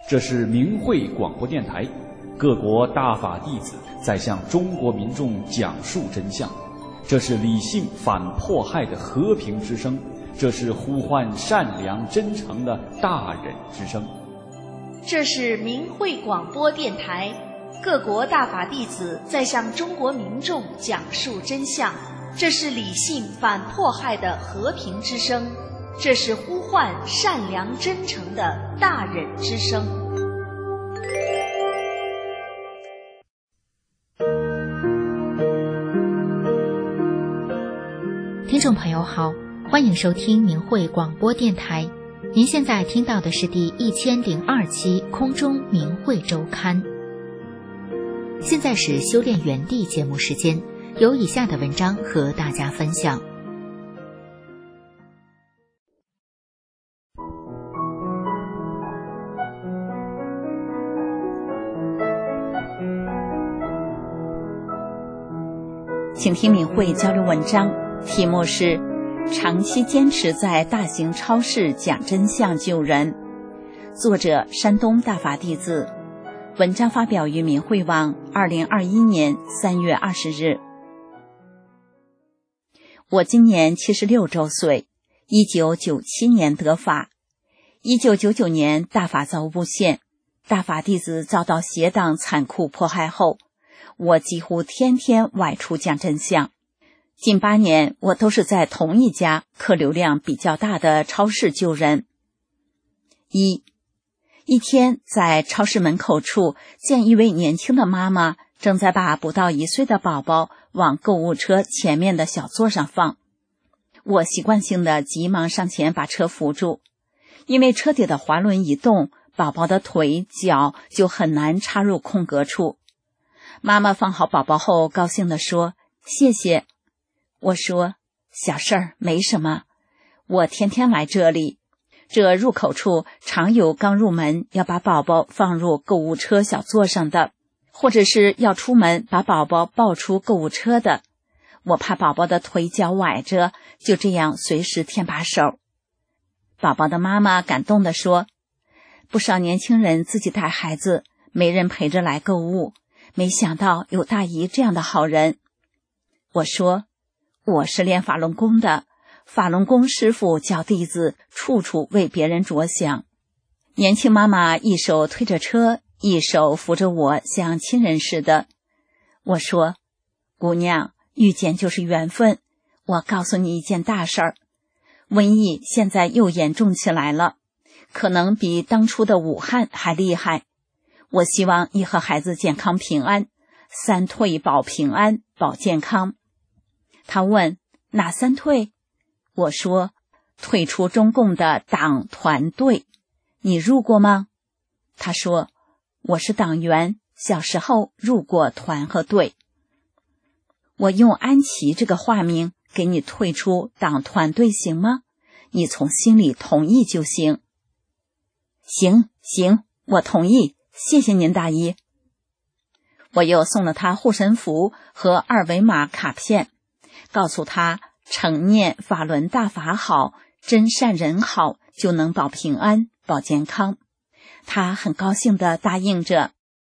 这是明慧广播电台，各国大法弟子在向中国民众讲述真相。这是理性反迫害的和平之声，这是呼唤善良真诚的大忍之声。 这是明慧广播电台，各国大法弟子在向中国民众讲述真相。这是理性反迫害的和平之声，这是呼唤善良真诚的大忍之声。 听众朋友好，欢迎收听明慧广播电台。您现在听到的是第1002期空中明慧周刊。现在是修炼园地节目时间，有以下的文章和大家分享。 请听明慧交流文章，题目是长期坚持在大型超市讲真相救人，作者山东大法弟子，文章发表于明慧网2021年3月20日。我今年76周岁，1997年得法，1999年大法遭诬陷，大法弟子遭到邪党残酷迫害后，我几乎天天外出讲真相。近8年，我都是在同一家客流量比较大的超市救人。一天在超市门口处见一位年轻的妈妈正在把不到1岁的宝宝往购物车前面的小座上放，我习惯性的急忙上前把车扶住，因为车底的滑轮一动，宝宝的腿脚就很难插入空格处。妈妈放好宝宝后高兴地说：“谢谢。”我说：“小事儿，没什么。我天天来这里，这入口处常有刚入门要把宝宝放入购物车小座上的，或者是要出门把宝宝抱出购物车的。我怕宝宝的腿脚崴着，就这样随时添把手。”宝宝的妈妈感动地说：“不少年轻人自己带孩子，没人陪着来购物，没想到有大姨这样的好人。”我说：“我是练法轮功的，法轮功师傅教弟子处处为别人着想。”年轻妈妈一手推着车，一手扶着我，像亲人似的。我说：“姑娘，遇见就是缘分。我告诉你一件大事儿，瘟疫现在又严重起来了，可能比当初的武汉还厉害。我希望你和孩子健康平安，3退保平安，保健康。”他问：“哪3退？”我说：“退出中共的党团队。你入过吗？”他说：“我是党员，小时候入过团和队。”我用安琪这个化名给你退出党团队行吗？你从心里同意就行。行，我同意，谢谢您大姨。我又送了他护身符和2维码卡片，告诉他常念法轮大法好，真善人好，就能保平安保健康。他很高兴地答应着。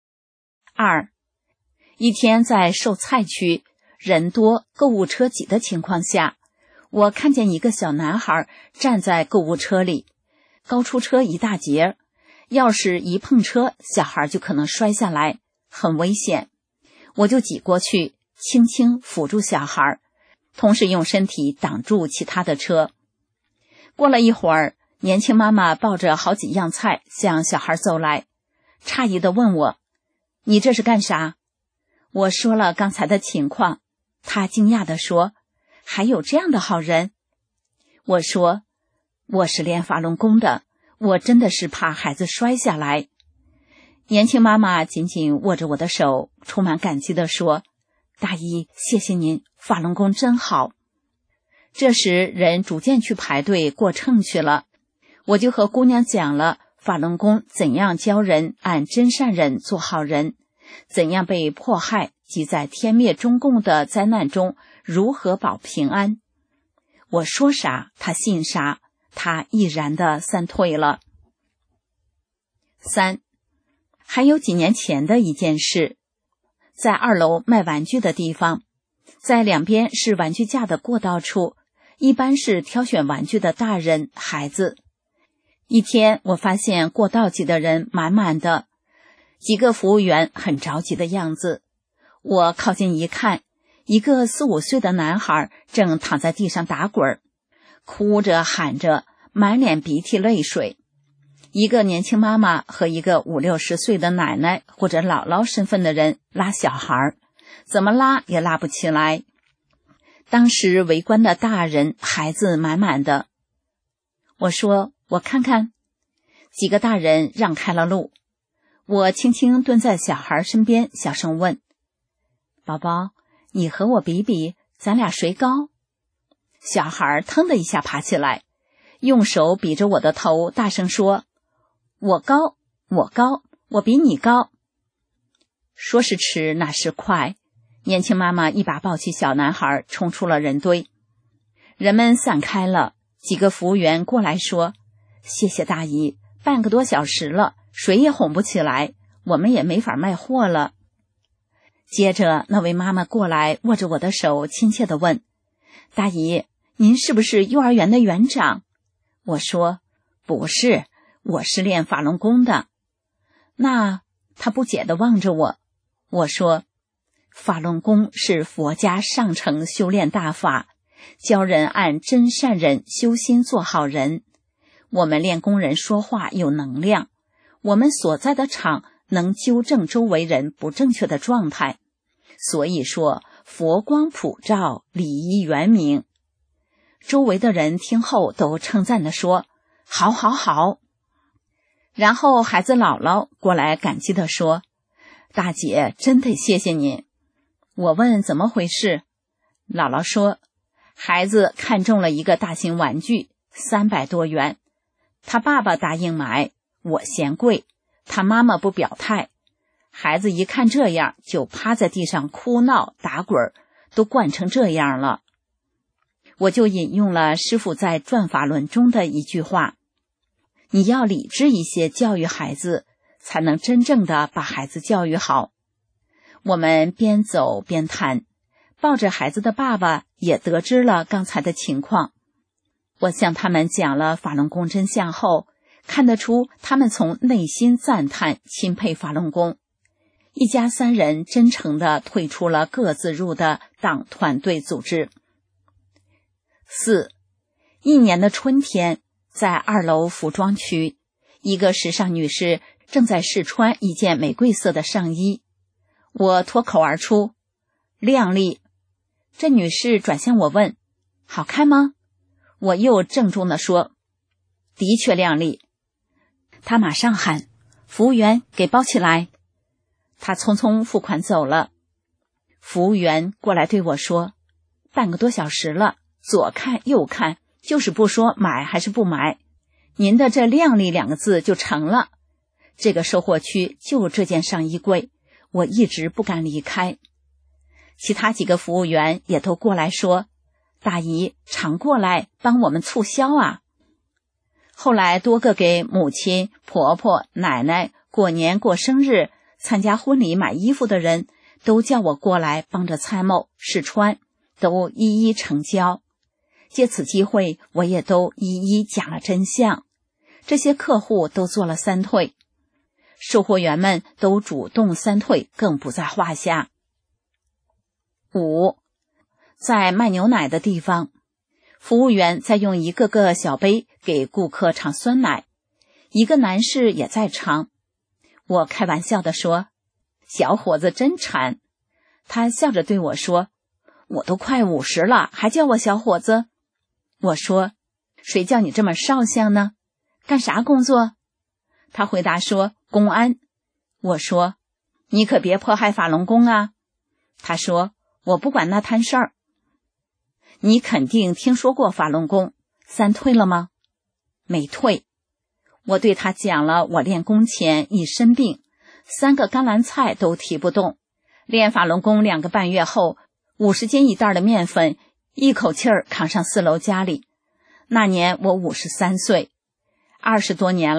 一天在售菜区人多购物车挤的情况下，我看见一个小男孩站在购物车里，高出车一大截，要是一碰车，小孩就可能摔下来，很危险。我就挤过去，轻轻扶住小孩，同时用身体挡住其他的车。过了一会儿，年轻妈妈抱着好几样菜向小孩走来，诧异地问我：“你这是干啥？”我说了刚才的情况，她惊讶地说：“还有这样的好人？”我说：“我是练法轮功的，我真的是怕孩子摔下来。”年轻妈妈紧紧握着我的手，充满感激地说：“大姨，谢谢您，法轮功真好。”这时人逐渐去排队过秤去了，我就和姑娘讲了法轮功怎样教人按真善忍做好人，怎样被迫害及在天灭中共的灾难中如何保平安。我说啥他信啥，他毅然地3退了。 3. 还有几年前的一件事，在2楼卖玩具的地方，在两边是玩具架的过道处，一般是挑选玩具的大人、孩子。一天，我发现过道挤的人满满的，几个服务员很着急的样子。我靠近一看，一个4、5岁的男孩正躺在地上打滚，哭着喊着，满脸鼻涕泪水。一个年轻妈妈和一个50、60岁的奶奶或者姥姥身份的人拉小孩，怎么拉也拉不起来。当时围观的大人孩子满满的。我说，我看看。几个大人让开了路。我轻轻蹲在小孩身边，小声问，宝宝，你和我比比，咱俩谁高？小孩腾的一下爬起来，用手比着我的头，大声说，我高，我高，我比你高。说时迟，那时快，年轻妈妈一把抱起小男孩，冲出了人堆。人们散开了，几个服务员过来说，谢谢大姨，半个多小时了，谁也哄不起来，我们也没法卖货了。接着那位妈妈过来，握着我的手，亲切地问，大姨，您是不是幼儿园的园长？我说，不是，我是练法轮功的。那她不解地望着我。我说，法轮功是佛家上乘修炼大法，教人按真善忍修心做好人。我们练功人说话有能量，我们所在的场能纠正周围人不正确的状态。所以说，佛光普照，礼仪圆明。周围的人听后都称赞地说，好好好。然后孩子姥姥过来感激地说，大姐，真得谢谢您。我问怎么回事，姥姥说，孩子看中了一个大型玩具，300多元，他爸爸答应买，我嫌贵，他妈妈不表态，孩子一看这样，就趴在地上哭闹打滚，都惯成这样了。我就引用了师父在《转法轮》中的一句话，你要理智一些教育孩子，才能真正的把孩子教育好。我们边走边谈，抱着孩子的爸爸也得知了刚才的情况。我向他们讲了法轮功真相后，看得出他们从内心赞叹钦佩法轮功。一家3人真诚地退出了各自入的党团队组织。4. 一年的春天，在2楼服装区，一个时尚女士正在试穿一件玫瑰色的上衣。我脱口而出，靓丽。这女士转向我问，好看吗？我又郑重地说，的确靓丽。她马上喊，服务员，给包起来。她匆匆付款走了。服务员过来对我说，半个多小时了，左看右看，就是不说买还是不买，您的这靓丽2个字就成了。这个售货区就这件上衣柜，我一直不敢离开。其他几个服务员也都过来说，大姨常过来帮我们促销啊。后来多个给母亲、婆婆、奶奶过年过生日、参加婚礼买衣服的人都叫我过来帮着参谋试穿，都一一成交。借此机会，我也都一一讲了真相。这些客户都做了3退，售货员们都主动3退，更不在话下。5. 在卖牛奶的地方，服务员在用一个个小杯给顾客尝酸奶，一个男士也在尝。我开玩笑地说，小伙子真馋。他笑着对我说，我都快50了，还叫我小伙子？我说，谁叫你这么少相呢？干啥工作？他回答说，公安。我说，你可别迫害法轮功啊。他说，我不管那摊事儿。你肯定听说过法轮功，3退了吗？没退。我对他讲了我练功前一身病，3个甘蓝菜都提不动，练法轮功2个半月后，50斤一袋的面粉一口气儿扛上4楼家里。那年我53岁，20多年了，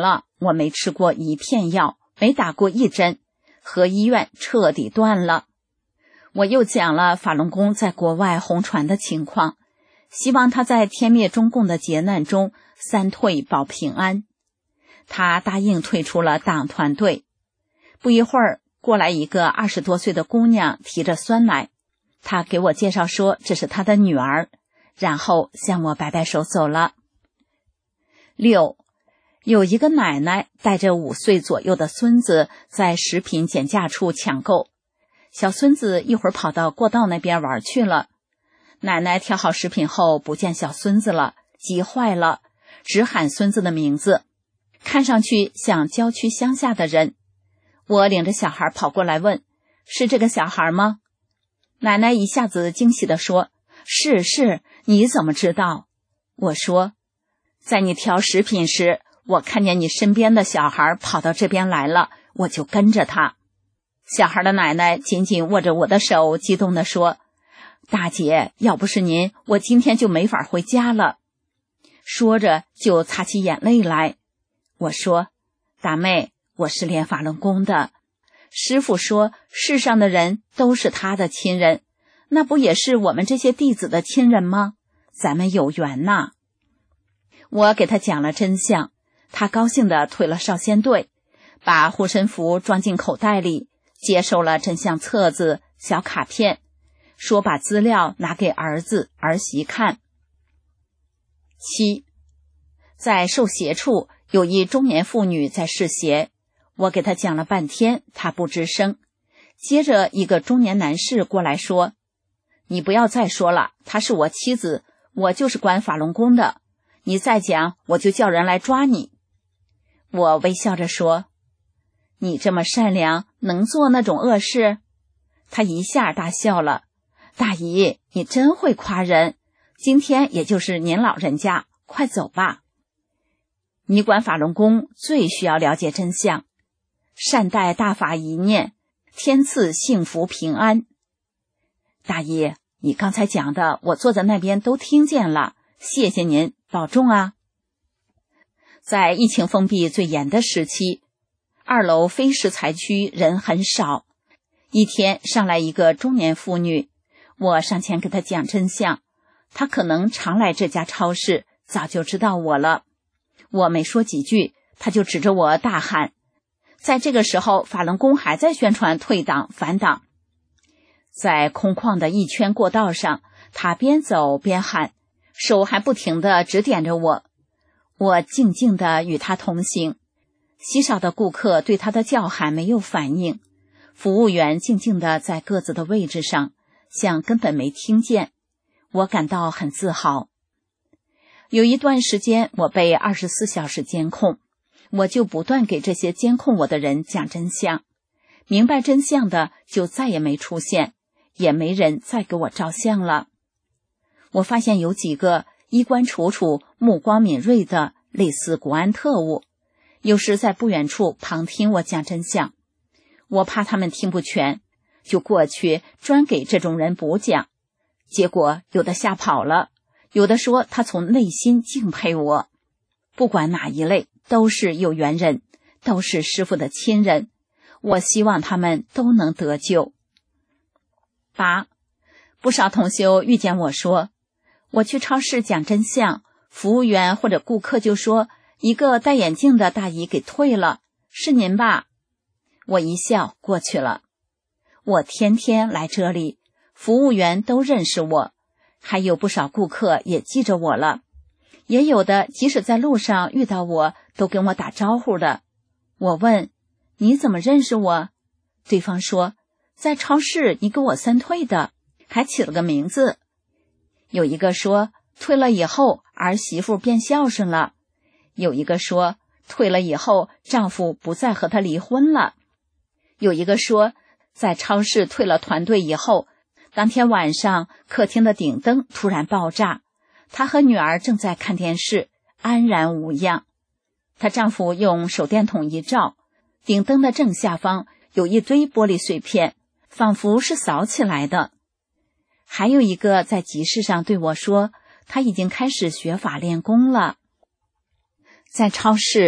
我没吃过一片药，没打过一针，和医院彻底断了。我又讲了法轮功在国外红传的情况，希望他在天灭中共的劫难中三退保平安。他答应退出了党团队。不一会儿，过来一个20多岁的姑娘，提着酸奶，她给我介绍说这是她的女儿，然后向我摆摆手走了。6. 有一个奶奶带着5岁左右的孙子在食品减价处抢购，小孙子一会儿跑到过道那边玩去了。奶奶挑好食品后不见小孙子了，急坏了，只喊孙子的名字，看上去像郊区乡下的人。我领着小孩跑过来问，是这个小孩吗？奶奶一下子惊喜地说，是，你怎么知道？我说，在你挑食品时，我看见你身边的小孩跑到这边来了，我就跟着他。小孩的奶奶紧紧握着我的手，激动地说，大姐，要不是您，我今天就没法回家了。说着就擦起眼泪来。我说，大妹，我是练法轮功的，师父说世上的人都是他的亲人，那不也是我们这些弟子的亲人吗？咱们有缘呐。我给他讲了真相，他高兴地退了少先队，把护身符装进口袋里，接受了真相册子、小卡片，说把资料拿给儿子儿媳看。7. 在受邪处有一中年妇女在试邪，我给她讲了半天，她不吱声。接着一个中年男士过来说，你不要再说了，她是我妻子，我就是管法轮功的，你再讲我就叫人来抓你。我微笑着说，你这么善良，能做那种恶事？他一下大笑了，大姨，你真会夸人，今天也就是您老人家，快走吧。你管法轮功最需要了解真相，善待大法一念，天赐幸福平安。大姨，你刚才讲的我坐在那边都听见了，谢谢您，保重啊。在疫情封闭最严的时期，2楼非食材区人很少，一天上来一个中年妇女，我上前给她讲真相，她可能常来这家超市，早就知道我了。我没说几句，她就指着我大喊，在这个时候法轮功还在宣传退党反党。在空旷的一圈过道上，她边走边喊，手还不停地指点着我。我静静地与她同行，稀少的顾客对她的叫喊没有反应，服务员静静地在各自的位置上，像根本没听见。我感到很自豪。有一段时间我被24小时监控，我就不断给这些监控我的人讲真相，明白真相的就再也没出现，也没人再给我照相了。我发现有几个衣冠楚楚、目光敏锐的类似国安特务，有时在不远处旁听我讲真相，我怕他们听不全，就过去专给这种人补讲，结果有的吓跑了，有的说他从内心敬佩我。不管哪一类，都是有缘人，都是师父的亲人，我希望他们都能得救。8. 不少同修遇见我说，我去超市讲真相，服务员或者顾客就说一个戴眼镜的大姨给退了，是您吧？我一笑过去了。我天天来这里，服务员都认识我，还有不少顾客也记着我了，也有的即使在路上遇到我都跟我打招呼的。我问，你怎么认识我？对方说，在超市你给我3退的，还起了个名字。有一个说，退了以后儿媳妇变孝顺了。有一个说，退了以后丈夫不再和她离婚了。有一个说，在超市退了团队以后，当天晚上客厅的顶灯突然爆炸，她和女儿正在看电视，安然无恙。她丈夫用手电筒一照，顶灯的正下方有一堆玻璃碎片，仿佛是扫起来的。还有一个在集市上对我说，他已经开始学法练功了。在超市，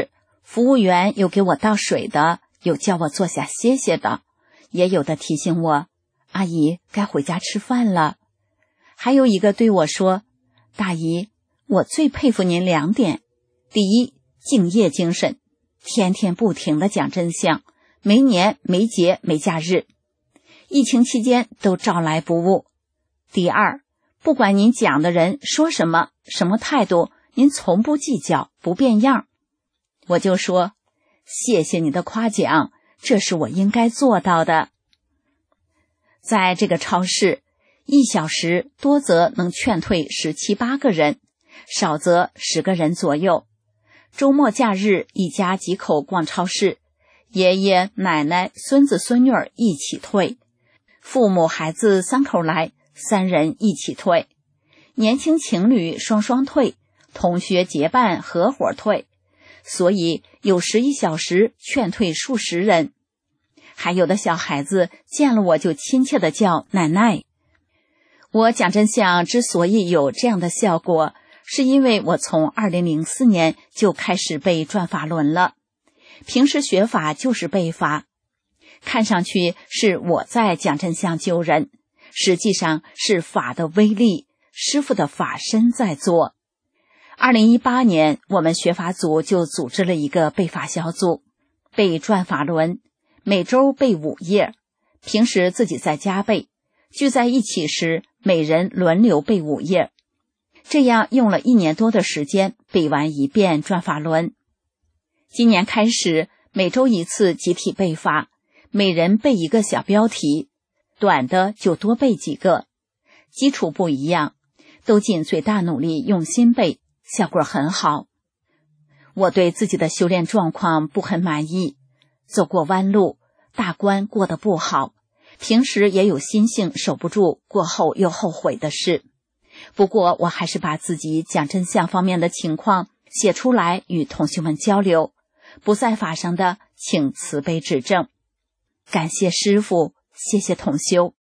服务员有给我倒水的，有叫我坐下歇歇的，也有的提醒我，阿姨该回家吃饭了。还有一个对我说，大姨，我最佩服您2点。第一，敬业精神，天天不停地讲真相，没年没节没假日，疫情期间都照来不误。第二，不管您讲的人说什么，什么态度，您从不计较，不变样。我就说，谢谢你的夸奖，这是我应该做到的。在这个超市，1小时多则能劝退17、18个人，少则10个人左右。周末假日一家几口逛超市，爷爷奶奶孙子孙女儿一起退，父母孩子3口来，3人一起退，年轻情侣双双退，同学结伴合伙退，所以有时1小时劝退数十人。还有的小孩子见了我就亲切地叫奶奶。我讲真相之所以有这样的效果，是因为我从2004年就开始背转法轮了。平时学法就是背法，看上去是我在讲真相救人，实际上是法的威力，师父的法身在做。2018年，我们学法组就组织了一个背法小组，背转法轮，每周背5页，平时自己在家背，聚在一起时每人轮流背5页。这样用了1年多的时间背完1遍转法轮。今年开始每周1次集体背法，每人背1个小标题，短的就多背几个，基础不一样，都尽最大努力用心背，效果很好。我对自己的修炼状况不很满意，走过弯路，大关过得不好，平时也有心性守不住，过后又后悔的事。不过我还是把自己讲真相方面的情况写出来与同学们交流，不在法上的请慈悲指正。感谢师父，谢谢同修。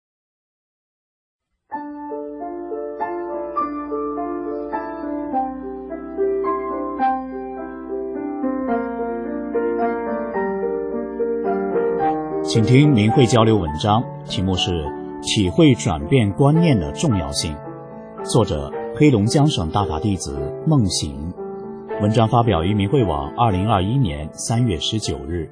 请听明慧交流文章，题目是体会转变观念的重要性，作者黑龙江省大法弟子梦醒。文章发表于明慧网2021年3月19日。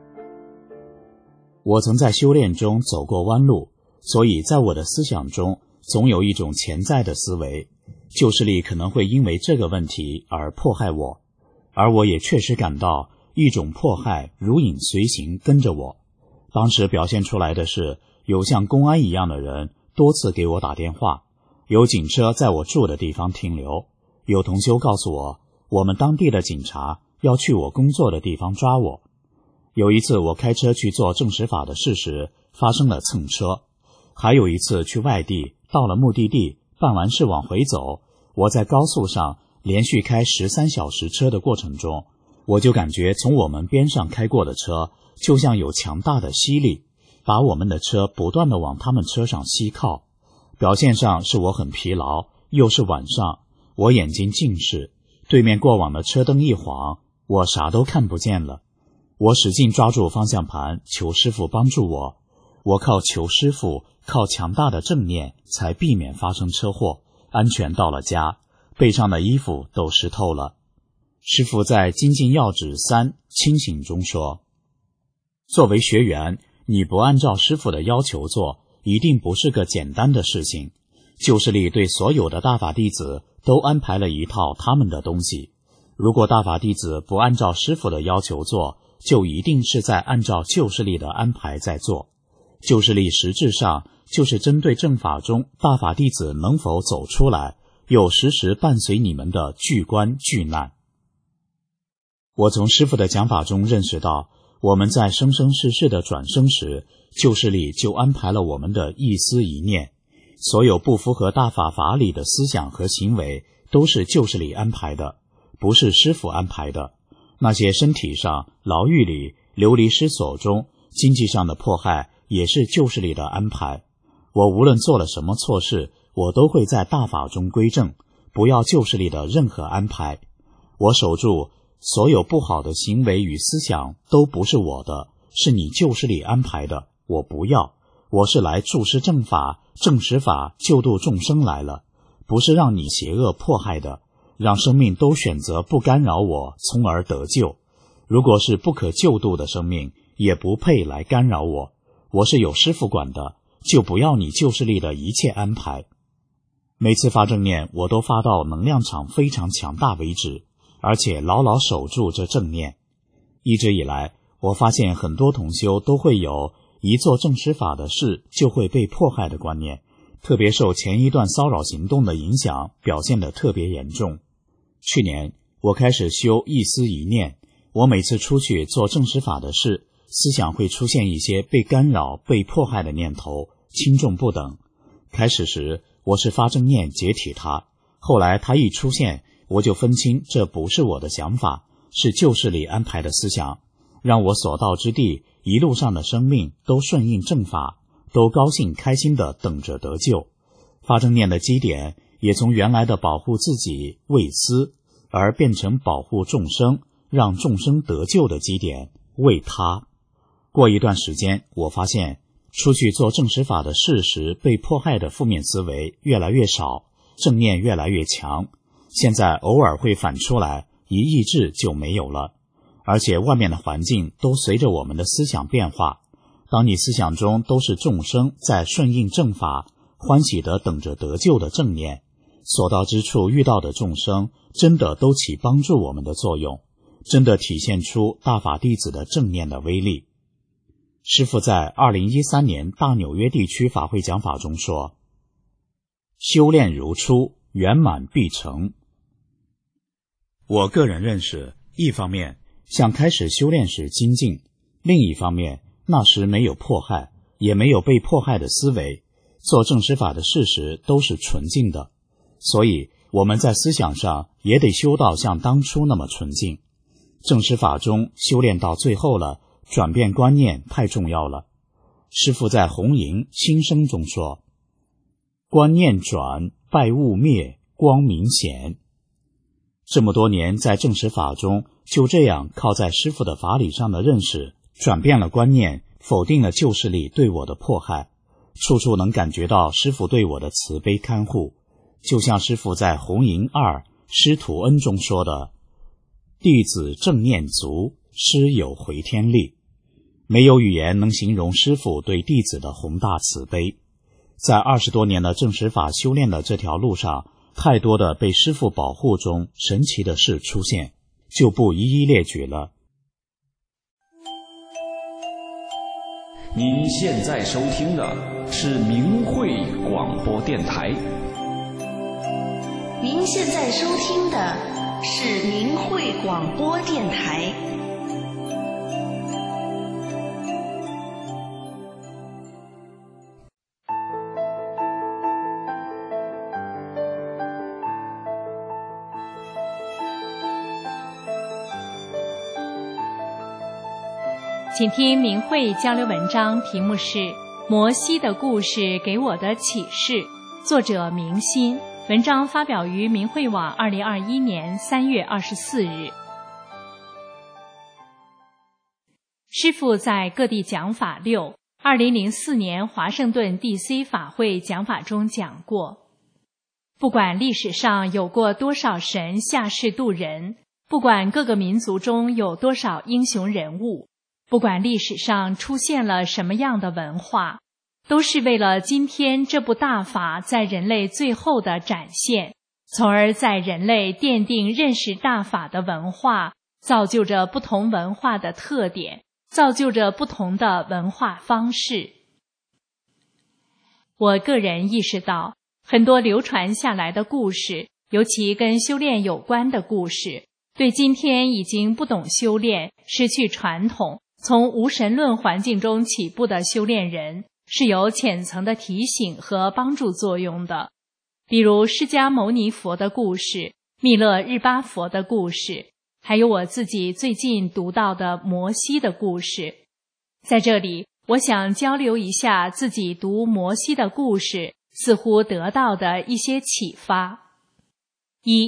我曾在修炼中走过弯路，所以在我的思想中总有一种潜在的思维，旧势力可能会因为这个问题而迫害我，而我也确实感到一种迫害如影随形跟着我。当时表现出来的是，有像公安一样的人多次给我打电话，有警车在我住的地方停留，有同修告诉我，我们当地的警察要去我工作的地方抓我。有一次我开车去做证实法的事时，发生了蹭车。还有一次去外地，到了目的地，办完事往回走，我在高速上连续开13小时车的过程中，我就感觉从我们边上开过的车就像有强大的吸力，把我们的车不断地往他们车上吸靠。表现上是我很疲劳，又是晚上，我眼睛近视，对面过往的车灯一晃，我啥都看不见了。我使劲抓住方向盘，求师父帮助我。我靠求师父，靠强大的正念，才避免发生车祸，安全到了家，背上的衣服都湿透了。师父在精进要旨3清醒中说，作为学员，你不按照师父的要求做，一定不是个简单的事情。旧势力对所有的大法弟子都安排了一套他们的东西，如果大法弟子不按照师父的要求做，就一定是在按照旧势力的安排在做。旧势力实质上就是针对正法中大法弟子能否走出来，又时时伴随你们的巨关巨难。我从师父的讲法中认识到，我们在生生世世的转生时，旧势力就安排了我们的一思一念，所有不符合大法法理的思想和行为都是旧势力安排的，不是师父安排的。那些身体上、牢狱里、流离失所中、经济上的迫害也是旧势力的安排。我无论做了什么错事，我都会在大法中归正，不要旧势力的任何安排。我守住所有不好的行为与思想都不是我的，是你旧事里安排的，我不要。我是来注释正法、正实法、救度众生来了，不是让你邪恶迫害的，让生命都选择不干扰我，从而得救。如果是不可救度的生命，也不配来干扰我。我是有师父管的，就不要你旧事里的一切安排。每次发正念，我都发到能量场非常强大为止，而且牢牢守住这正念。一直以来，我发现很多同修都会有一做正实法的事就会被迫害的观念，特别受前一段骚扰行动的影响，表现得特别严重。去年我开始修一思一念，我每次出去做正实法的事，思想会出现一些被干扰、被迫害的念头，轻重不等。开始时我是发正念解体它，后来它一出现，我就分清这不是我的想法，是旧事里安排的思想，让我所到之地一路上的生命都顺应正法，都高兴开心地等着得救。发正念的基点也从原来的保护自己为私，而变成保护众生，让众生得救的基点为他。过一段时间，我发现出去做正实法的事时被迫害的负面思维越来越少，正念越来越强，现在偶尔会反出来，一抑制就没有了。而且外面的环境都随着我们的思想变化，当你思想中都是众生在顺应正法，欢喜地等着得救的正念，所到之处遇到的众生真的都起帮助我们的作用，真的体现出大法弟子的正念的威力。师父在2013年大纽约地区法会讲法中说，修炼如初，圆满必成。我个人认识，一方面像开始修炼时精进，另一方面那时没有迫害，也没有被迫害的思维，做正实法的事时都是纯净的，所以我们在思想上也得修到像当初那么纯净。正实法中修炼到最后了，转变观念太重要了。师父在红营心声中说，观念转，败物灭，光明显。这么多年在正实法中，就这样靠在师父的法理上的认识，转变了观念，否定了旧事里对我的迫害，处处能感觉到师父对我的慈悲看护。就像师父在红营2师徒恩中说的，弟子正念足，师有回天力。没有语言能形容师父对弟子的宏大慈悲。在20多年的正实法修炼的这条路上，太多的被师父保护中神奇的事出现，就不一一列举了。 您现在收听的是明慧广播电台。 您现在收听的是明慧广播电台。 请听明慧交流文章，题目是《摩西的故事给我的启示》，作者明心，文章发表于明慧网2021年3月24日。师父在各地讲法6，2004年华盛顿 DC 法会讲法中讲过，不管历史上有过多少神下世渡人，不管各个民族中有多少英雄人物，不管历史上出现了什么样的文化，都是为了今天这部大法在人类最后的展现，从而在人类奠定认识大法的文化，造就着不同文化的特点，造就着不同的文化方式。我个人意识到，很多流传下来的故事，尤其跟修炼有关的故事，对今天已经不懂修炼、失去传统，从无神论环境中起步的修炼人是有浅层的提醒和帮助作用的。比如释迦牟尼佛的故事、密勒日巴佛的故事，还有我自己最近读到的摩西的故事。在这里，我想交流一下自己读摩西的故事似乎得到的一些启发。一，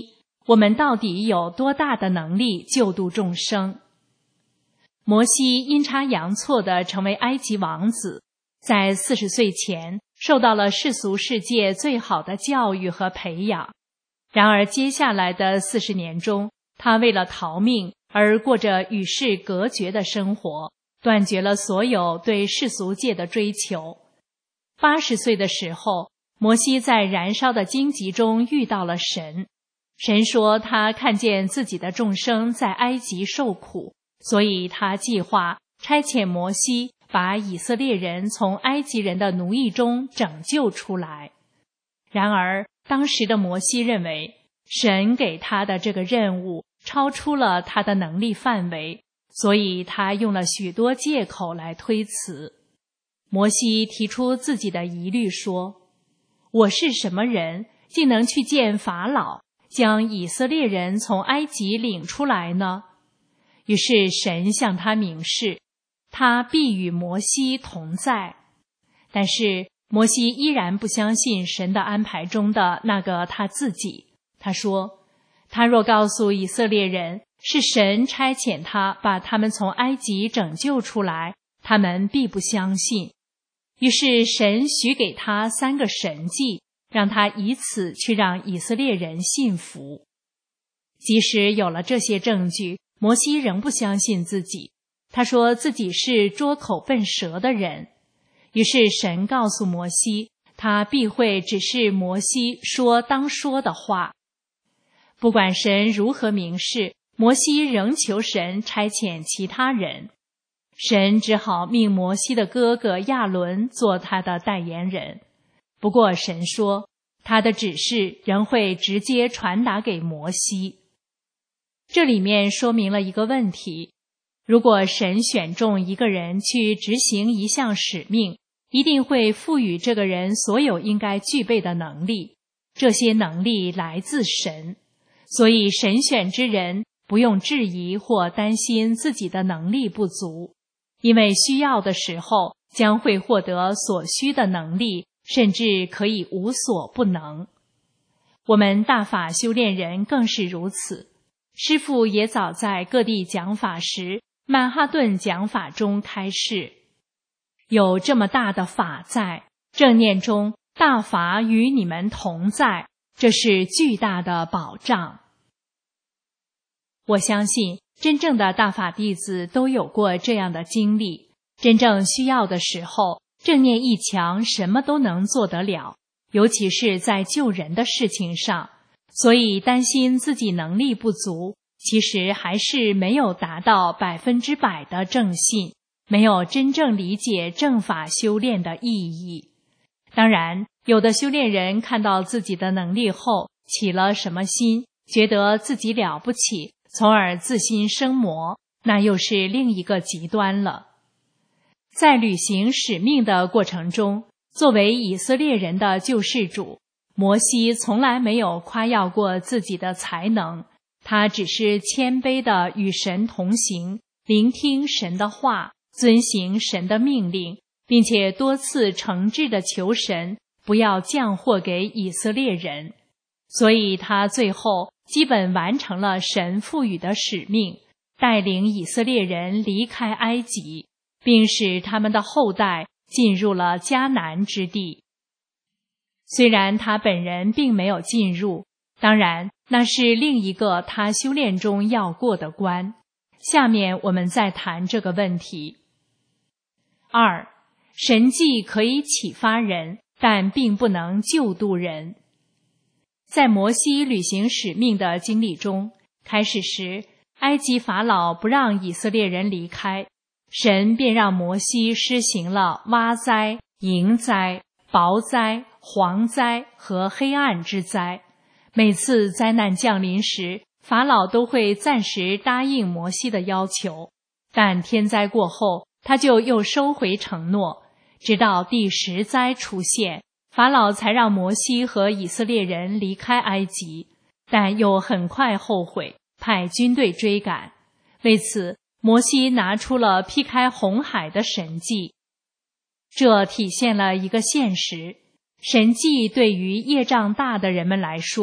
我们到底有多大的能力救度众生？摩西阴差阳错地成为埃及王子，在40岁前受到了世俗世界最好的教育和培养。然而接下来的40年中，他为了逃命而过着与世隔绝的生活，断绝了所有对世俗界的追求。80岁的时候，摩西在燃烧的荆棘中遇到了神。神说他看见自己的众生在埃及受苦，所以他计划差遣摩西把以色列人从埃及人的奴役中拯救出来。然而当时的摩西认为，神给他的这个任务超出了他的能力范围，所以他用了许多借口来推辞。摩西提出自己的疑虑说，我是什么人，竟能去见法老，将以色列人从埃及领出来呢？于是神向他明示，他必与摩西同在。但是摩西依然不相信神的安排中的那个他自己。他说，他若告诉以色列人是神差遣他把他们从埃及拯救出来，他们必不相信。于是神许给他3个神迹，让他以此去让以色列人信服。即使有了这些证据，摩西仍不相信自己。他说自己是拙口笨舌的人。于是神告诉摩西，他必会指示摩西说当说的话。不管神如何明示，摩西仍求神差遣其他人。神只好命摩西的哥哥亚伦做他的代言人。不过神说，他的指示仍会直接传达给摩西。这里面说明了一个问题，如果神选中一个人去执行一项使命，一定会赋予这个人所有应该具备的能力，这些能力来自神。所以神选之人不用质疑或担心自己的能力不足，因为需要的时候将会获得所需的能力，甚至可以无所不能。我们大法修炼人更是如此。师父也早在各地讲法时，曼哈顿讲法中开示，有这么大的法在，正念中大法与你们同在，这是巨大的保障。我相信真正的大法弟子都有过这样的经历，真正需要的时候，正念一强，什么都能做得了，尤其是在救人的事情上。所以担心自己能力不足，其实还是没有达到100%的正信，没有真正理解正法修炼的意义。当然，有的修炼人看到自己的能力后，起了什么心，觉得自己了不起，从而自心生魔，那又是另一个极端了。在履行使命的过程中，作为以色列人的救世主，摩西从来没有夸耀过自己的才能，他只是谦卑地与神同行，聆听神的话，遵行神的命令，并且多次诚挚地求神不要降祸给以色列人。所以他最后基本完成了神赋予的使命，带领以色列人离开埃及，并使他们的后代进入了迦南之地。虽然他本人并没有进入，当然那是另一个他修炼中要过的关。下面我们再谈这个问题。2. 神迹可以启发人，但并不能救度人。在摩西履行使命的经历中，开始时埃及法老不让以色列人离开，神便让摩西施行了蛙灾、蝇灾、雹灾、蝗灾和黑暗之灾。每次灾难降临时，法老都会暂时答应摩西的要求，但天灾过后，他就又收回承诺，直到第10灾出现，法老才让摩西和以色列人离开埃及，但又很快后悔，派军队追赶。为此，摩西拿出了劈开红海的神迹。这体现了一个现实，神迹对于业障大的人们来说，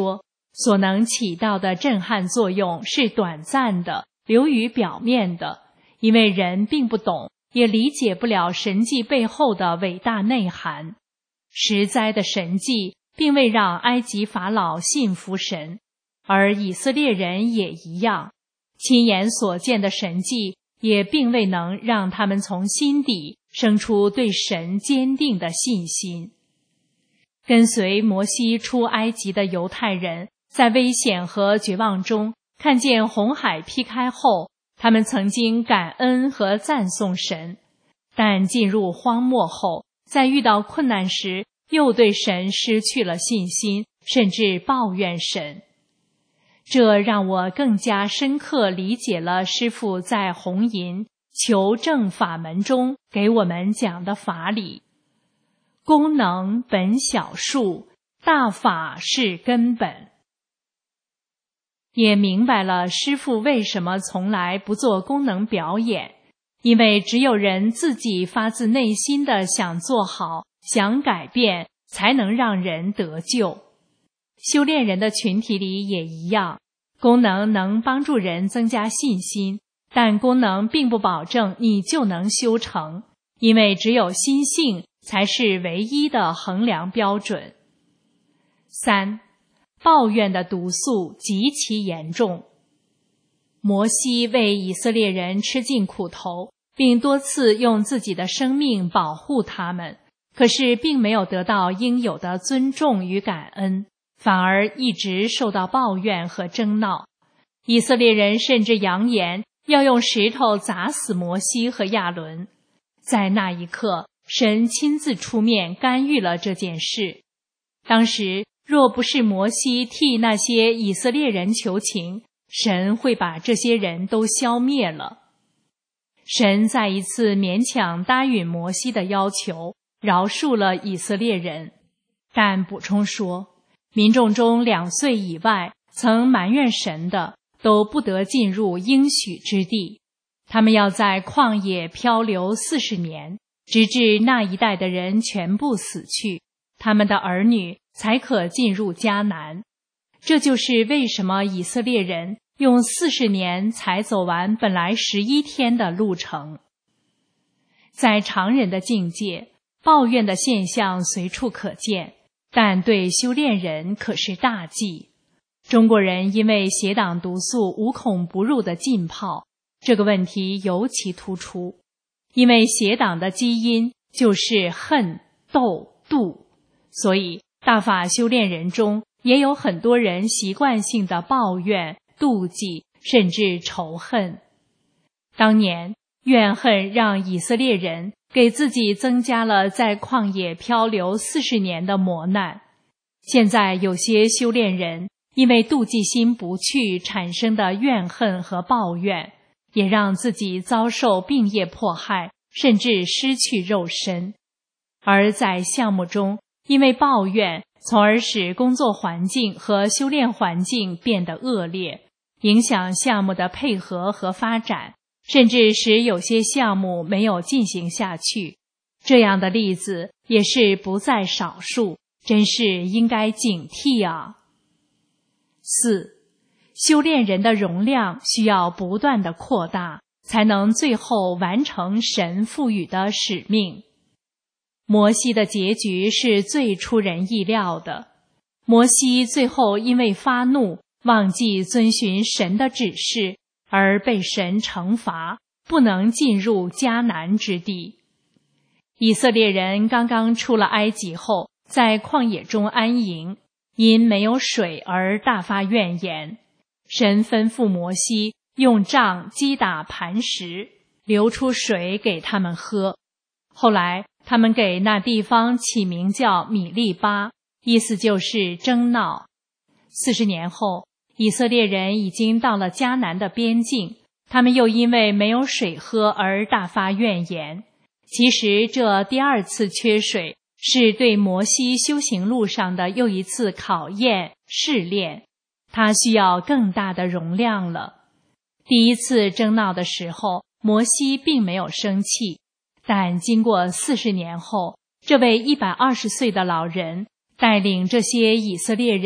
所能起到的震撼作用是短暂的，流于表面的，因为人并不懂，也理解不了神迹背后的伟大内涵。实在的神迹并未让埃及法老信服神，而以色列人也一样，亲眼所见的神迹也并未能让他们从心底生出对神坚定的信心。跟随摩西出埃及的犹太人，在危险和绝望中看见红海劈开后，他们曾经感恩和赞颂神，但进入荒漠后，在遇到困难时，又对神失去了信心，甚至抱怨神。这让我更加深刻理解了师父在红银求证法门中给我们讲的法理：功能本小数，大法是根本。也明白了师父为什么从来不做功能表演，因为只有人自己发自内心的想做好，想改变，才能让人得救。修炼人的群体里也一样，功能能帮助人增加信心，但功能并不保证你就能修成，因为只有心性才是唯一的衡量标准。3. 抱怨的毒素极其严重。摩西为以色列人吃尽苦头，并多次用自己的生命保护他们，可是并没有得到应有的尊重与感恩，反而一直受到抱怨和争闹。以色列人甚至扬言要用石头砸死摩西和亚伦。在那一刻，神亲自出面干预了这件事。当时若不是摩西替那些以色列人求情，神会把这些人都消灭了。神再一次勉强答应摩西的要求，饶恕了以色列人，但补充说，民众中2岁以外曾埋怨神的，都不得进入应许之地。他们要在旷野漂流40年，直至那一代的人全部死去，他们的儿女才可进入迦南。这就是为什么以色列人用40年才走完本来11天的路程。在常人的境界，抱怨的现象随处可见，但对修炼人可是大忌。中国人因为邪党毒素无孔不入的浸泡，这个问题尤其突出。因为邪党的基因就是恨、斗、妒，所以大法修炼人中也有很多人习惯性的抱怨、妒忌，甚至仇恨。当年怨恨让以色列人给自己增加了在旷野漂流40年的磨难。现在有些修炼人因为妒忌心不去产生的怨恨和抱怨，也让自己遭受病业迫害，甚至失去肉身。而在项目中，因为抱怨，从而使工作环境和修炼环境变得恶劣，影响项目的配合和发展，甚至使有些项目没有进行下去。这样的例子也是不在少数，真是应该警惕啊。4. 修炼人的容量需要不断的扩大，才能最后完成神赋予的使命。摩西的结局是最出人意料的。摩西最后因为发怒，忘记遵循神的指示，而被神惩罚，不能进入迦南之地。以色列人刚刚出了埃及后，在旷野中安营，因没有水而大发怨言。神吩咐摩西用杖击打磐石，流出水给他们喝。后来他们给那地方起名叫米利巴，意思就是争闹。40年后，以色列人已经到了迦南的边境，他们又因为没有水喝而大发怨言。其实这第2次缺水是对摩西修行路上的又一次考验试炼，他需要更大的容量了。第1次争闹的时候，摩西并没有生气，但经过40年后，这位120岁的老人带领这些以色列人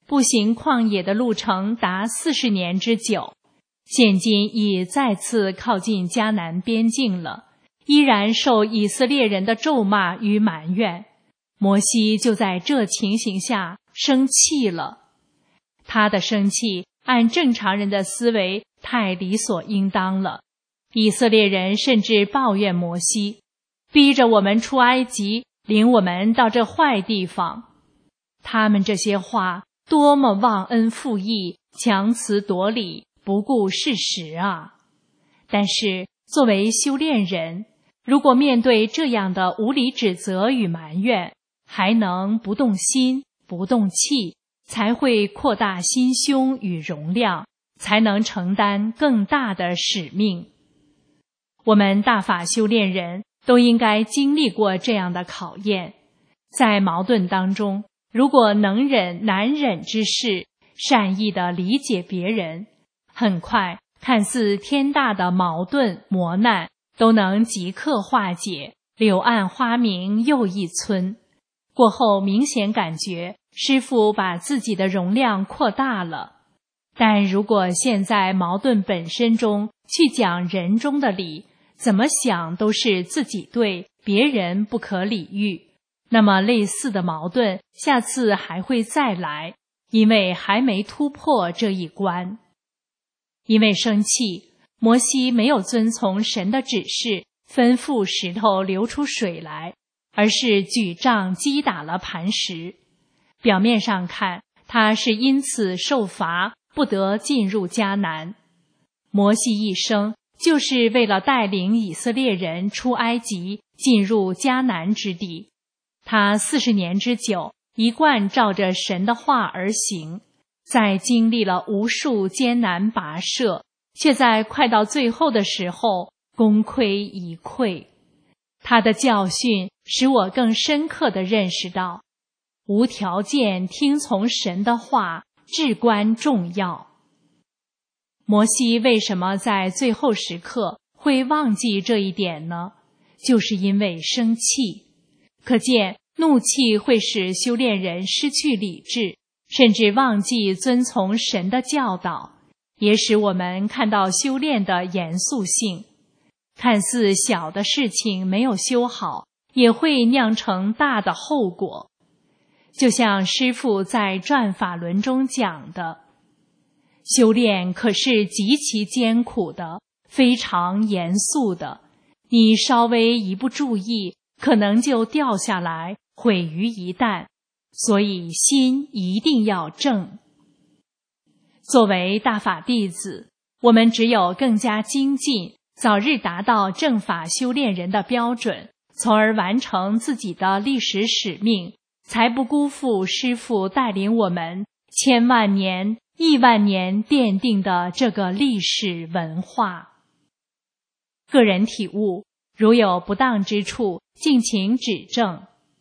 步行旷野的路程达40年之久，现今已再次靠近迦南边境了，依然受以色列人的咒骂与埋怨。摩西就在这情形下生气了。他的生气按正常人的思维太理所应当了。以色列人甚至抱怨摩西，逼着我们出埃及，领我们到这坏地方。他们这些话多么忘恩负义，强词夺理，不顾事实啊！但是作为修炼人，如果面对这样的无理指责与埋怨，还能不动心不动气，才会扩大心胸与容量，才能承担更大的使命。我们大法修炼人都应该经历过这样的考验，在矛盾当中，如果能忍难忍之事，善意地理解别人，很快看似天大的矛盾磨难都能即刻化解，柳暗花明又一村。过后明显感觉师父把自己的容量扩大了。但如果现在矛盾本身中去讲人中的理，怎么想都是自己对，别人不可理喻，那么类似的矛盾下次还会再来，因为还没突破这一关。因为生气，摩西没有遵从神的指示，吩咐石头流出水来，而是举杖击打了磐石。表面上看，他是因此受罚，不得进入迦南。摩西一生就是为了带领以色列人出埃及，进入迦南之地。他40年之久，一贯照着神的话而行，在经历了无数艰难跋涉，却在快到最后的时候功亏一篑。他的教训使我更深刻地认识到，无条件听从神的话至关重要。摩西为什么在最后时刻会忘记这一点呢？就是因为生气。可见怒气会使修炼人失去理智，甚至忘记遵从神的教导，也使我们看到修炼的严肃性。看似小的事情没有修好，也会酿成大的后果。就像师父在转法轮中讲的，修炼可是极其艰苦的，非常严肃的，你稍微一不注意，可能就掉下来，毁于一旦，所以心一定要正。作为大法弟子，我们只有更加精进，早日达到正法修炼人的标准，从而完成自己的历史使命，才不辜负师父带领我们千万年、亿万年奠定的这个历史文化。个人体悟，如有不当之处，敬请指正。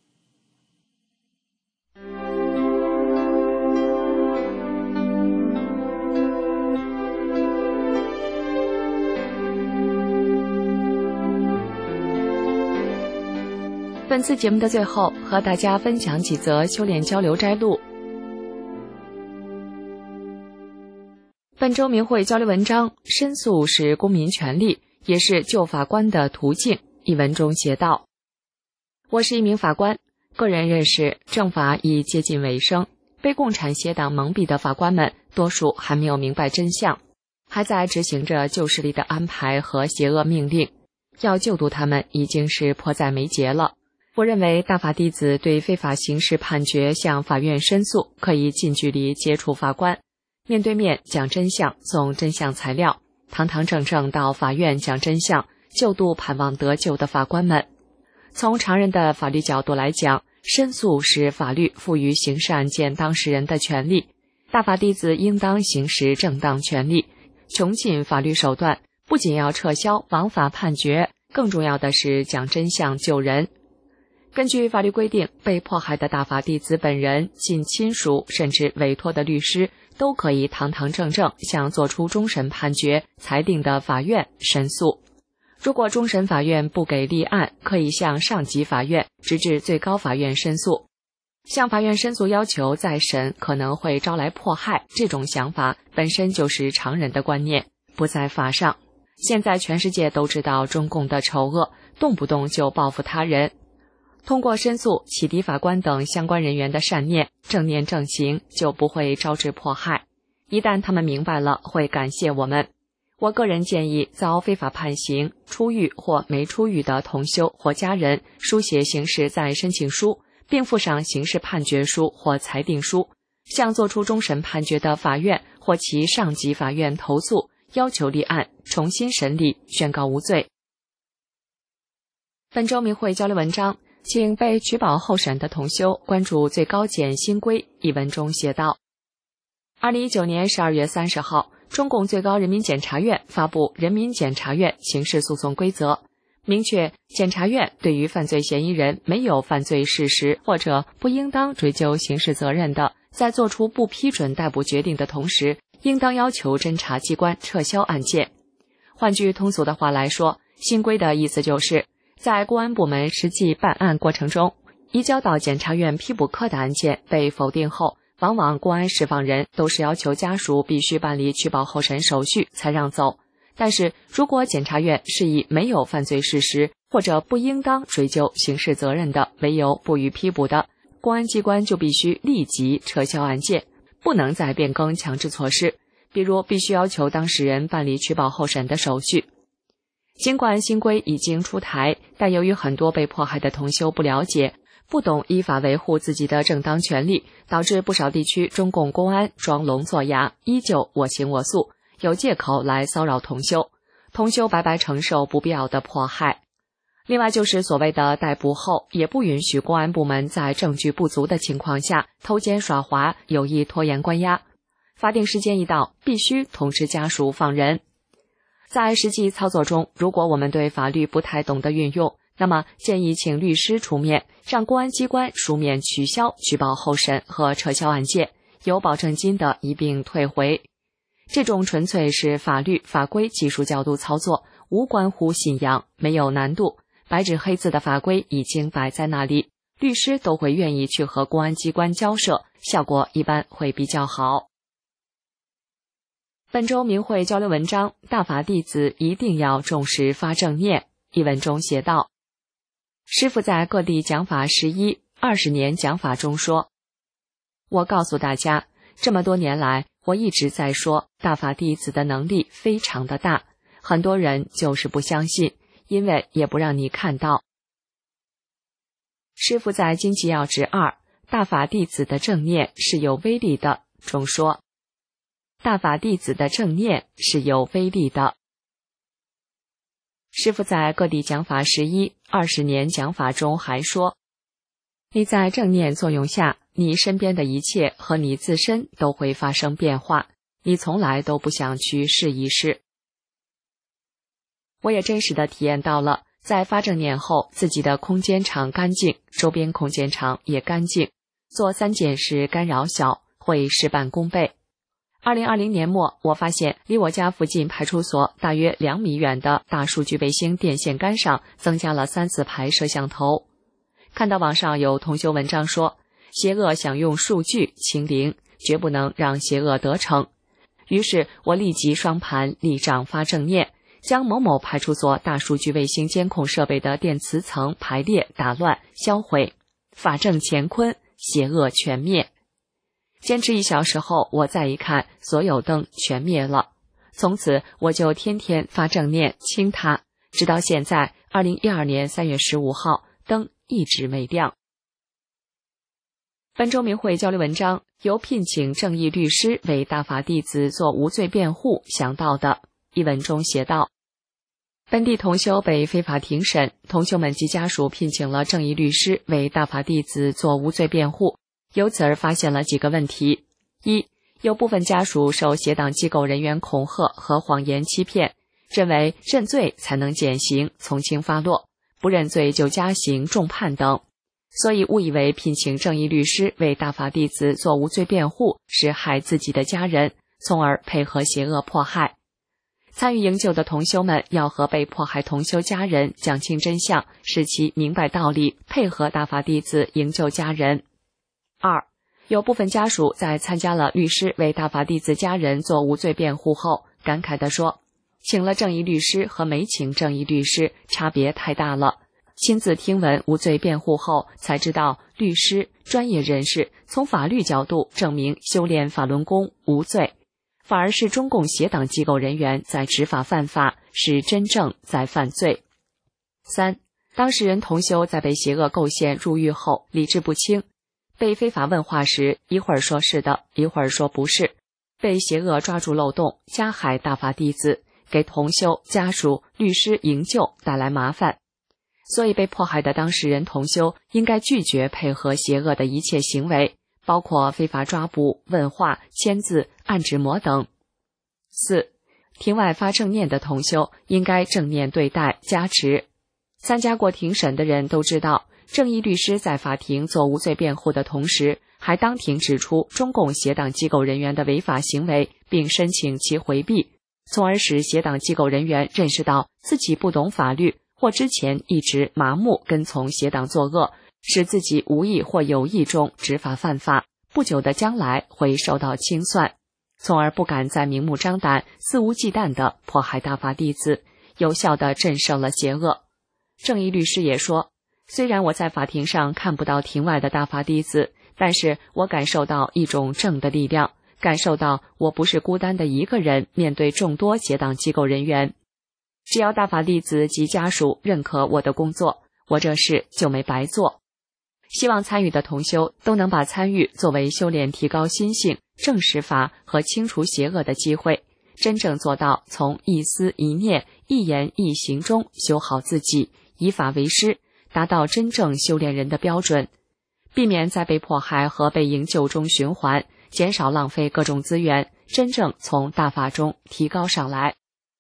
本次节目的最后，和大家分享几则修炼交流摘录。本周明慧交流文章，申诉是公民权利，也是救法官的途径。一文中写道：我是一名法官，个人认识政法已接近尾声，被共产邪党蒙蔽的法官们多数还没有明白真相，还在执行着旧势力的安排和邪恶命令，要救度他们已经是迫在眉睫了。我认为大法弟子对非法刑事判决向法院申诉，可以近距离接触法官，面对面讲真相，送真相材料，堂堂正正到法院讲真相，救度盼望得救的法官们。从常人的法律角度来讲，申诉是法律赋予刑事案件当事人的权利，大法弟子应当行使正当权利，穷尽法律手段，不仅要撤销枉法判决，更重要的是讲真相救人。根据法律规定，被迫害的大法弟子本人、近亲属甚至委托的律师都可以堂堂正正向作出终审判决裁定的法院申诉。如果终审法院不给立案，可以向上级法院直至最高法院申诉。 向法院申诉要求再审可能会招来迫害，这种想法本身就是常人的观念，不在法上。现在全世界都知道中共的丑恶，动不动就报复他人。通过申诉启迪法官等相关人员的善念，正念正行，就不会招致迫害。一旦他们明白了，会感谢我们。我个人建议遭非法判刑、出狱或没出狱的同修或家人书写刑事再申请书，并附上刑事判决书或裁定书，向作出终审判决的法院或其上级法院投诉，要求立案，重新审理，宣告无罪。本周明慧交流文章，请被取保候审的同修关注最高检新规。一文中写道：2019年12月30号，中共最高人民检察院发布《人民检察院刑事诉讼规则》，明确检察院对于犯罪嫌疑人没有犯罪事实或者不应当追究刑事责任的，在作出不批准逮捕决定的同时，应当要求侦查机关撤销案件。换句通俗的话来说，新规的意思就是在公安部门实际办案过程中，移交到检察院批捕科的案件被否定后，往往公安释放人都是要求家属必须办理取保候审手续才让走。但是如果检察院是以没有犯罪事实或者不应当追究刑事责任的为由不予批捕的，公安机关就必须立即撤销案件，不能再变更强制措施，比如必须要求当事人办理取保候审的手续。尽管新规已经出台，但由于很多被迫害的同修不了解，不懂依法维护自己的正当权利，导致不少地区中共公安装聋作哑，依旧我行我素，有借口来骚扰同修，同修白白承受不必要的迫害。另外就是所谓的逮捕后，也不允许公安部门在证据不足的情况下偷奸耍滑，有意拖延关押。法定时间一到，必须通知家属放人。在实际操作中，如果我们对法律不太懂得运用，那么建议请律师出面，让公安机关书面取消取保候审和撤销案件，有保证金的一并退回。这种纯粹是法律法规技术角度操作，无关乎信仰，没有难度，白纸黑字的法规已经摆在那里，律师都会愿意去和公安机关交涉，效果一般会比较好。本周明慧交流文章，大法弟子一定要重视发正念。一文中写道：师父在各地讲法11、20年讲法中说，我告诉大家，这么多年来，我一直在说大法弟子的能力非常的大，很多人就是不相信，因为也不让你看到。师父在经济要旨2大法弟子的正念是有威力的中说，大法弟子的正念是有威力的。师父在各地讲法11、20年讲法中还说，你在正念作用下，你身边的一切和你自身都会发生变化，你从来都不想去试一试。我也真实的体验到了，在发正念后，自己的空间场干净，周边空间场也干净，做3件事干扰小，会事半功倍。2020年末，我发现离我家附近派出所大约2米远的大数据卫星电线杆上增加了3-4排摄像头。看到网上有同修文章说，邪恶想用数据清零，绝不能让邪恶得逞。于是我立即双盘立掌发正念，将某某派出所大数据卫星监控设备的电磁层排列打乱销毁，法正乾坤，邪恶全灭。坚持1小时后，我再一看，所有灯全灭了。从此我就天天发正念清它，直到现在2012年3月15号，灯一直没亮。本周明慧交流文章，由聘请正义律师为大法弟子做无罪辩护想到的。一文中写道，本地同修被非法庭审，同修们及家属聘请了正义律师为大法弟子做无罪辩护，由此而发现了几个问题。一，有部分家属受邪党机构人员恐吓和谎言欺骗，认为认罪才能减刑从轻发落，不认罪就加刑重判等，所以误以为聘请正义律师为大法弟子做无罪辩护是害自己的家人，从而配合邪恶迫害。参与营救的同修们要和被迫害同修家人讲清真相，使其明白道理，配合大法弟子营救家人。 2. 有部分家属在参加了律师为大法弟子家人做无罪辩护后，感慨地说，请了正义律师和没请正义律师差别太大了。亲自听闻无罪辩护后，才知道律师、专业人士从法律角度证明修炼法轮功无罪，反而是中共邪党机构人员在执法犯法，是真正在犯罪。3. 当事人同修在被邪恶构陷入狱后，理智不清，被非法问话时，一会儿说是的，一会儿说不是，被邪恶抓住漏洞，加害大法弟子，给同修、家属、律师营救带来麻烦。所以被迫害的当事人同修应该拒绝配合邪恶的一切行为，包括非法抓捕、问话、签字、按指模等。4. 庭外发正念的同修应该正念对待加持。参加过庭审的人都知道，正义律师在法庭做无罪辩护的同时，还当庭指出中共邪党机构人员的违法行为，并申请其回避，从而使邪党机构人员认识到自己不懂法律，或之前一直麻木跟从邪党作恶，使自己无意或有意中执法犯法，不久的将来会受到清算，从而不敢再明目张胆、肆无忌惮地迫害大法弟子，有效地震慑了邪恶。正义律师也说，虽然我在法庭上看不到庭外的大法弟子，但是我感受到一种正的力量，感受到我不是孤单的一个人面对众多邪党机构人员。只要大法弟子及家属认可我的工作，我这事就没白做。希望参与的同修都能把参与作为修炼提高心性、正实法和清除邪恶的机会，真正做到从一思一念、一言一行中修好自己，以法为师，达到真正修炼人的标准，避免在被迫害和被营救中循环，减少浪费各种资源，真正从大法中提高上来。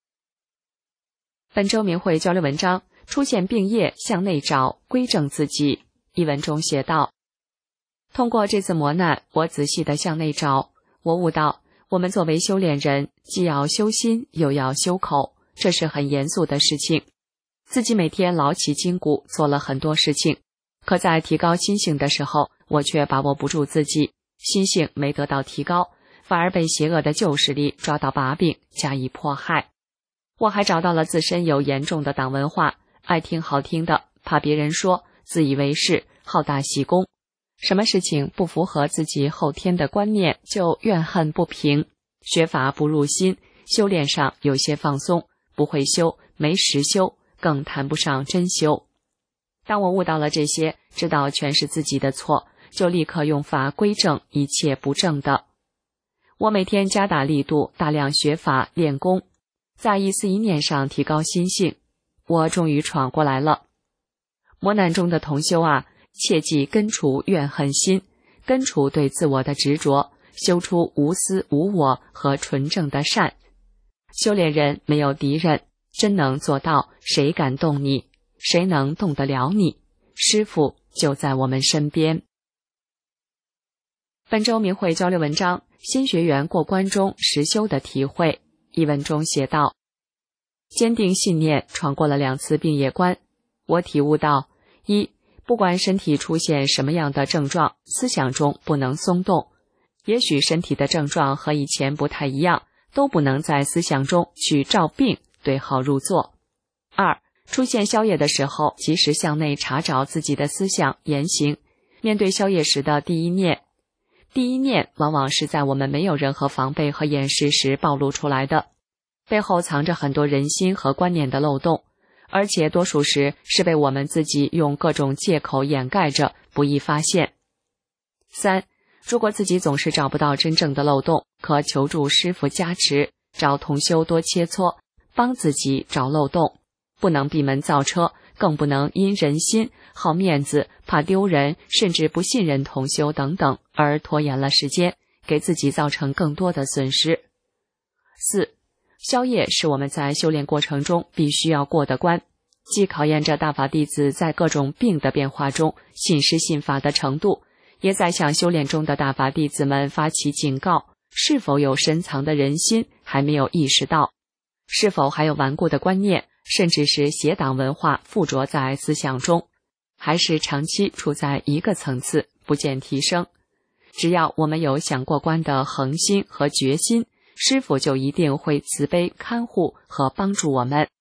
本周明慧交流文章，出现病业向内找，归正自己。一文中写道，通过这次磨难，我仔细地向内找，我悟到我们作为修炼人，既要修心又要修口，这是很严肃的事情。自己每天劳其筋骨，做了很多事情，可在提高心性的时候，我却把握不住自己，心性没得到提高，反而被邪恶的旧势力抓到把柄，加以迫害。我还找到了自身有严重的党文化，爱听好听的，怕别人说，自以为是，好大喜功，什么事情不符合自己后天的观念就怨恨不平，学法不入心，修炼上有些放松，不会修，没实修，更谈不上真修。当我悟到了这些，知道全是自己的错，就立刻用法归正一切不正的。我每天加大力度，大量学法练功，在一思一念上提高心性，我终于闯过来了。磨难中的同修啊，切记根除怨恨心，根除对自我的执着，修出无私无我和纯正的善。修炼人没有敌人，真能做到，谁敢动你？谁能动得了你？师父就在我们身边。本周明慧交流文章，新学员过关中实修的体会。一文中写道，坚定信念闯过了2次病业关，我体悟到，一，不管身体出现什么样的症状，思想中不能松动。也许身体的症状和以前不太一样，都不能在思想中去照病对号入座。2，出现宵夜的时候，及时向内查找自己的思想言行，面对宵夜时的第一念往往是在我们没有任何防备和掩饰时暴露出来的，背后藏着很多人心和观念的漏洞，而且多数时是被我们自己用各种借口掩盖着，不易发现。3，如果自己总是找不到真正的漏洞，可求助师父加持，找同修多切磋，帮自己找漏洞，不能闭门造车，更不能因人心、好面子、怕丢人，甚至不信任同修等等而拖延了时间，给自己造成更多的损失。4，宵夜是我们在修炼过程中必须要过的关，既考验着大法弟子在各种病的变化中信师信法的程度，也在向修炼中的大法弟子们发起警告，是否有深藏的人心还没有意识到，是否还有顽固的观念，甚至是邪党文化附着在思想中，还是长期处在一个层次不见提升， 只要我们有想过关的恒心和决心，师父就一定会慈悲看护和帮助我们。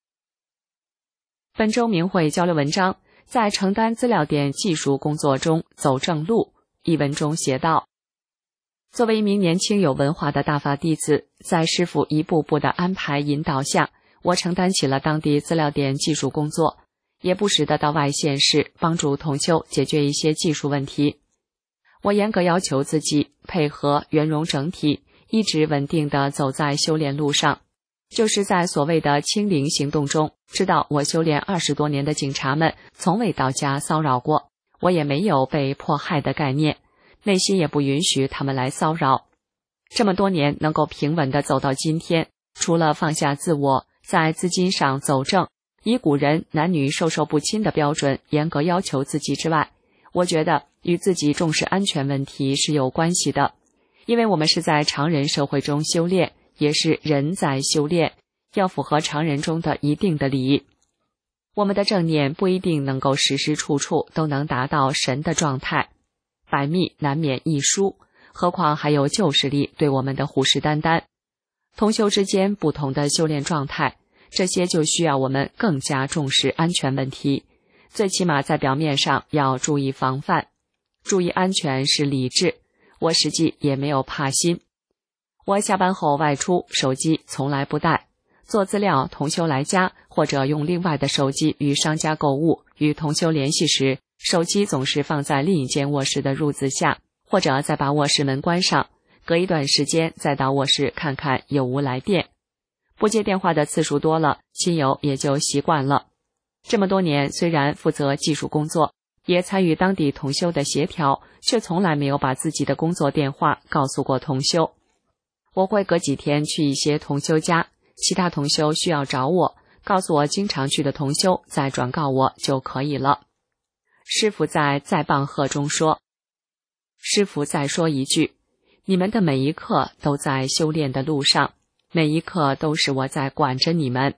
本周明慧交流文章，在承担资料点技术工作中走正路。一文中写道，作为一名年轻有文化的大法弟子，在师父一步步的安排引导下，我承担起了当地资料点技术工作，也不时地到外县市帮助同修解决一些技术问题。我严格要求自己配合圆融整体，一直稳定地走在修炼路上。就是在所谓的清零行动中，知道我修炼20多年的警察们从未到家骚扰过，我也没有被迫害的概念，内心也不允许他们来骚扰。这么多年能够平稳地走到今天，除了放下自我，在资金上走正，以古人男女授受不亲的标准严格要求自己之外，我觉得与自己重视安全问题是有关系的。因为我们是在常人社会中修炼，也是人在修炼，要符合常人中的一定的理。我们的正念不一定能够时时处处都能达到神的状态，百密难免一疏，何况还有旧势力对我们的虎视眈眈。同修之间不同的修炼状态，这些就需要我们更加重视安全问题，最起码在表面上要注意防范。注意安全是理智，我实际也没有怕心。我下班后外出，手机从来不带，做资料同修来家，或者用另外的手机与商家购物，与同修联系时，手机总是放在另一间卧室的褥子下，或者再把卧室门关上，隔一段时间再到卧室看看有无来电。不接电话的次数多了，亲友也就习惯了。这么多年，虽然负责技术工作，也参与当地同修的协调，却从来没有把自己的工作电话告诉过同修。我会隔几天去一些同修家，其他同修需要找我，告诉我经常去的同修，再转告我就可以了。师父在再棒喝中说，师父再说一句，你们的每一刻都在修炼的路上，每一刻都是我在管着你们。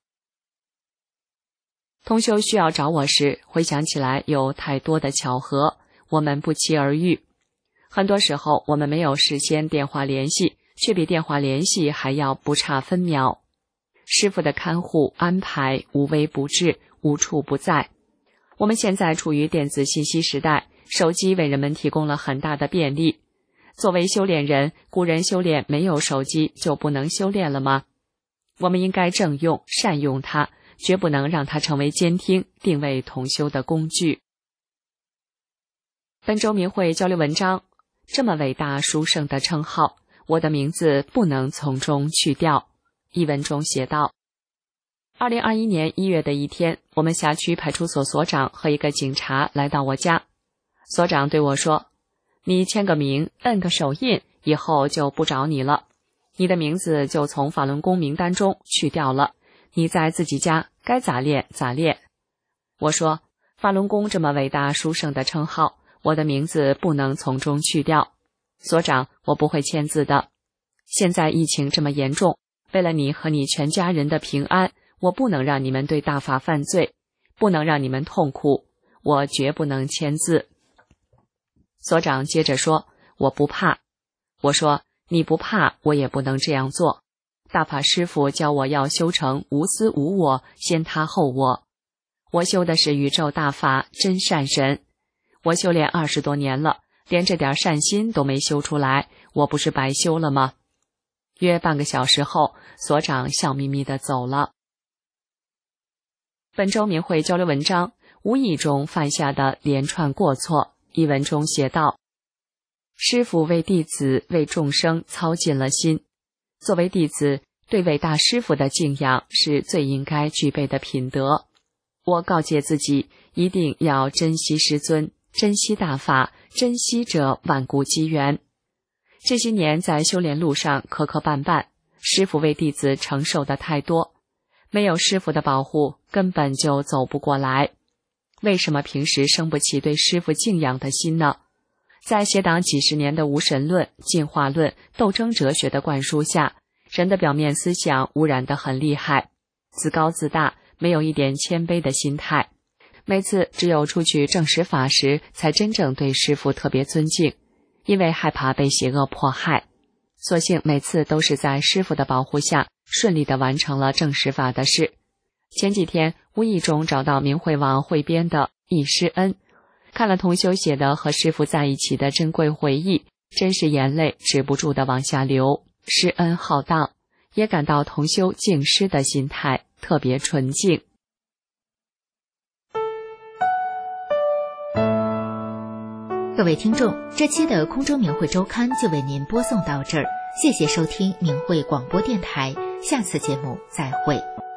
同修需要找我时，回想起来有太多的巧合，我们不期而遇。很多时候我们没有事先电话联系，却比电话联系还要不差分秒。师父的看护安排无微不至，无处不在。我们现在处于电子信息时代，手机为人们提供了很大的便利。作为修炼人，古人修炼没有手机就不能修炼了吗？我们应该正用善用它，绝不能让它成为监听定位同修的工具。本周明慧交流文章，这么伟大殊胜的称号，我的名字不能从中去掉。一文中写道，2021年1月的一天，我们辖区派出所所长和一个警察来到我家。所长对我说，你签个名，摁个手印，以后就不找你了，你的名字就从法轮功名单中去掉了，你在自己家该咋练咋练。我说，法轮功这么伟大殊胜的称号，我的名字不能从中去掉。所长，我不会签字的。现在疫情这么严重，为了你和你全家人的平安，我不能让你们对大法犯罪，不能让你们痛苦，我绝不能签字。所长接着说，我不怕。我说，你不怕，我也不能这样做。大法师父教我要修成无私无我，先他后我。我修的是宇宙大法真善神，我修炼20多年了，连这点善心都没修出来，我不是白修了吗？约半个小时后，所长笑眯眯地走了。本周明慧交流文章，无意中犯下的连串过错。一文中写道，师父为弟子为众生操尽了心，作为弟子，对伟大师父的敬仰是最应该具备的品德。我告诫自己，一定要珍惜师尊，珍惜大法，珍惜这万古机缘。这些年在修炼路上磕磕绊绊，师父为弟子承受的太多，没有师父的保护，根本就走不过来。为什么平时生不起对师父敬仰的心呢？在邪党几十年的无神论、进化论、斗争哲学的灌输下，人的表面思想污染得很厉害，自高自大，没有一点谦卑的心态。每次只有出去证实法时，才真正对师父特别尊敬。 因为害怕被邪恶迫害，所幸每次都是在师父的保护下顺利地完成了正实法的事。前几天无意中找到明慧网汇编的《忆师恩》，看了同修写的和师父在一起的珍贵回忆，真是眼泪止不住地往下流，师恩浩荡，也感到同修敬师的心态特别纯净。 各位听众，这期的空中明慧周刊就为您播送到这儿，谢谢收听明慧广播电台，下次节目再会。